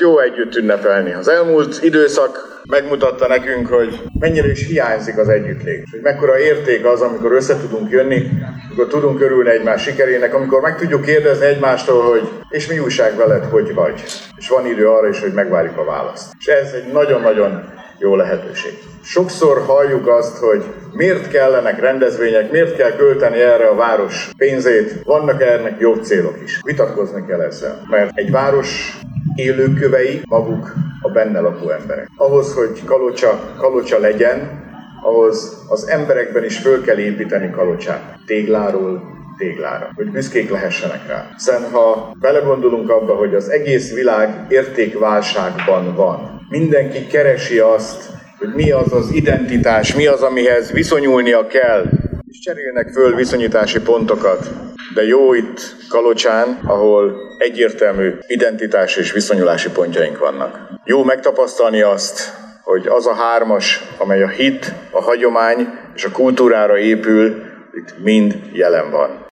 jó együtt ünnepelni. Az elmúlt időszak megmutatta nekünk, hogy mennyire is hiányzik az együttlét. És hogy mekkora érték az, amikor össze tudunk jönni, amikor tudunk örülni egymás sikerének, amikor meg tudjuk kérdezni egymástól, hogy és mi újság veled, hogy vagy. És van idő arra is, hogy megvárjuk a választ. És ez egy nagyon-nagyon jó lehetőség. Sokszor halljuk azt, hogy miért kellenek rendezvények, miért kell költeni erre a város pénzét, vannak ennek jobb célok is. Vitatkozni kell ezzel, mert egy város élőkövei maguk a benne lakó emberek. Ahhoz, hogy Kalocsa legyen, ahhoz az emberekben is föl kell építeni Kalocsát. Tégláról téglára, hogy büszkék lehessenek rá. Hiszen ha belegondolunk abba, hogy az egész világ értékválságban van, mindenki keresi azt, hogy mi az az identitás, mi az, amihez viszonyulnia kell, és cserélnek föl viszonyítási pontokat. De jó itt Kalocsán, ahol egyértelmű identitás és viszonyulási pontjaink vannak. Jó megtapasztalni azt, hogy az a hármas, amely a hit, a hagyomány és a kultúrára épül, itt mind jelen van.